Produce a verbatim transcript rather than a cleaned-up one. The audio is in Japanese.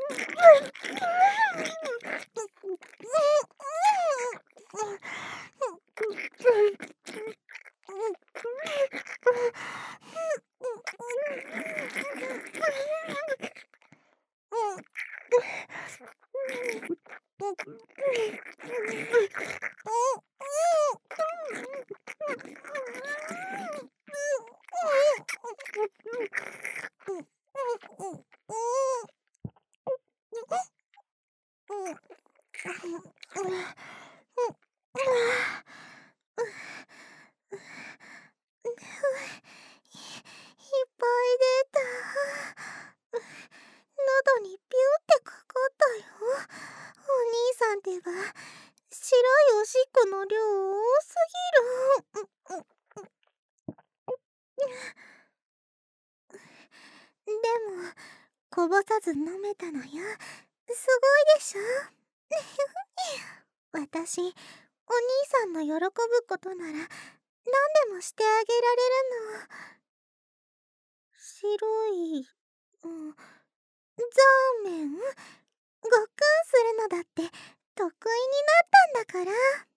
喉にピューってかかったよ。お兄さんでは白いおしっこの量多すぎる。でもこぼさず飲めたのよ。すごいでしょ。私、お兄さんの喜ぶことなら何でもしてあげられるの。白い、うん、ザーメンごっくんするのだって得意になったんだから。